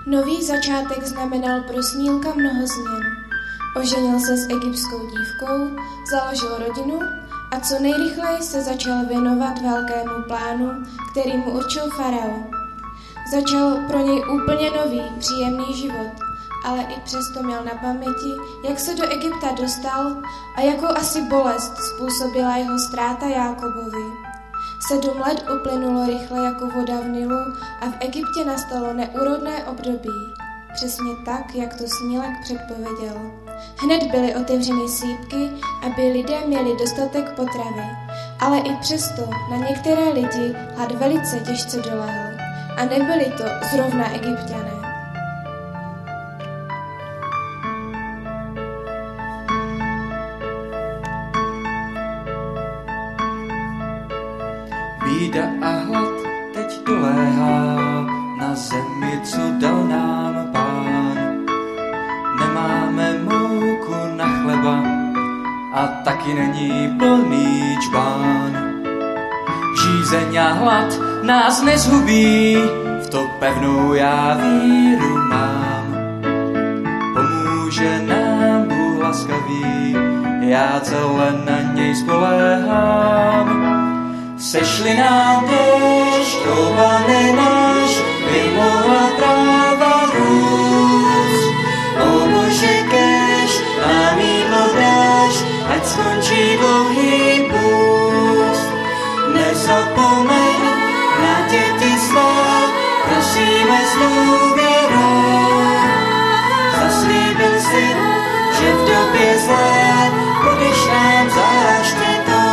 Nový začátek znamenal pro Snílka mnoho změn. Oženil se s egyptskou dívkou, založil rodinu a co nejrychleji se začal věnovat velkému plánu, který mu určil farao. Začal pro něj úplně nový, příjemný život, ale i přesto měl na paměti, jak se do Egypta dostal a jakou asi bolest způsobila jeho ztráta Jákobovi. 7 let uplynulo rychle jako voda v Nilu a v Egyptě nastalo neúrodné období. Přesně tak, jak to Snílek předpověděl. Hned byly otevřeny sýpky, aby lidé měli dostatek potravy, ale i přesto na některé lidi hlad velice těžce dolehl. A nebyli to zrovna Egypťané. Bída a hlad teď doléhá na zemi, co dal nám Pán. Nemáme mouku na chleba a taky není plný čbán. Žízeň a hlad nás nezhubí, v to pevnou já víru mám. Pomůže nám Bůh laskavý, já celé na něj spoléhám. Sešli nám déšť, troubané náš, vymohla tráva růst. O Bože, kéž nám jídlo dáš, ať skončí dlouhý půst. Nezapomeň na děti své, prosíme s důvěrou. Zaslíbil si, že v době zlé budeš nám záštitou.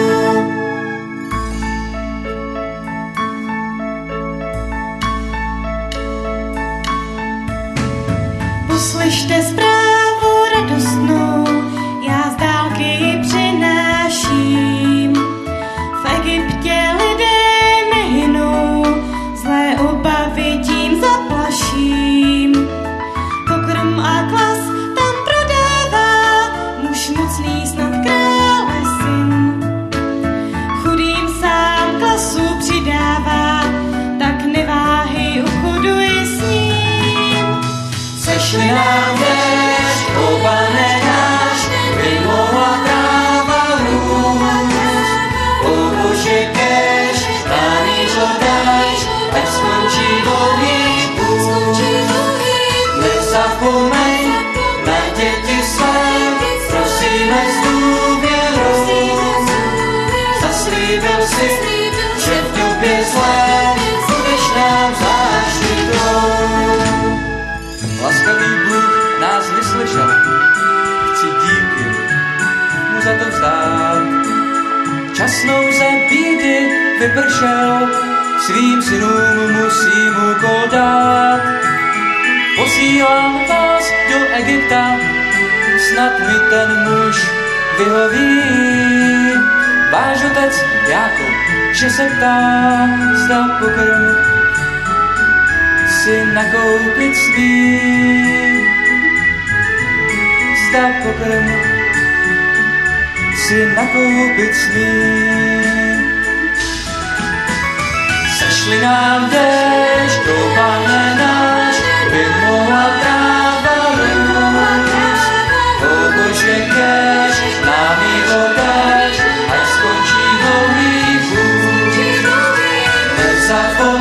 Poslyšte zprávu radostnou, já z dálky ji přináším. V Egyptě lidé nehynou, zlé obavy tím zaplaším. Pokrm a klas tam prodává, muž mocný snad krále syn. Chudým sám klasu přidává, tak neváhej, obchoduj s ním. Sešli nám déšť, troubané náš, vymohla tráva růst. O Bože, kéž nám jídlo dáš, ať skončí dlouhý půst. Nezapomeň na děti své, prosíme s důvěrou. Zaslíbil si, že v době zlé budeš nám záštitou. Laskavý Bůh nás vyslyšel, chci díky mu za to vzdát. Čas nouze bídy vypršel, svým synům musím úkol dát. Posílám vás do Egypta, snad mi ten muž vyhoví. Váš otec Jákob, že se ptá, zda pokrm si nakoupit smí. Zda pokrm si nakoupit smí. Sešli nám déšť, troubané náš, vymohla tráva růst. O Bože, kéž nám jídlo dáš, ať skončí dlouhý půst. Nezapomeň